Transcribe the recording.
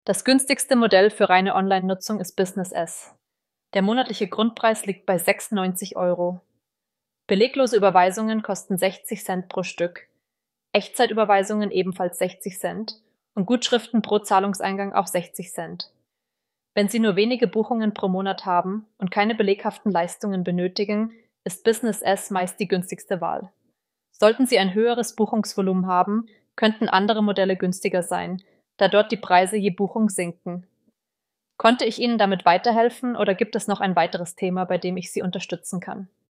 Das günstigste Modell für reine Online-Nutzung ist Business S. Der monatliche Grundpreis liegt bei 96 Euro. Beleglose Überweisungen kosten 60 Cent pro Stück, Echtzeitüberweisungen ebenfalls 60 Cent und Gutschriften pro Zahlungseingang auch 60 Cent. Wenn Sie nur wenige Buchungen pro Monat haben und keine beleghaften Leistungen benötigen, ist Business S meist die günstigste Wahl. Sollten Sie ein höheres Buchungsvolumen haben, könnten andere Modelle günstiger sein, da dort die Preise je Buchung sinken. Konnte ich Ihnen damit weiterhelfen oder gibt es noch ein weiteres Thema, bei dem ich Sie unterstützen kann?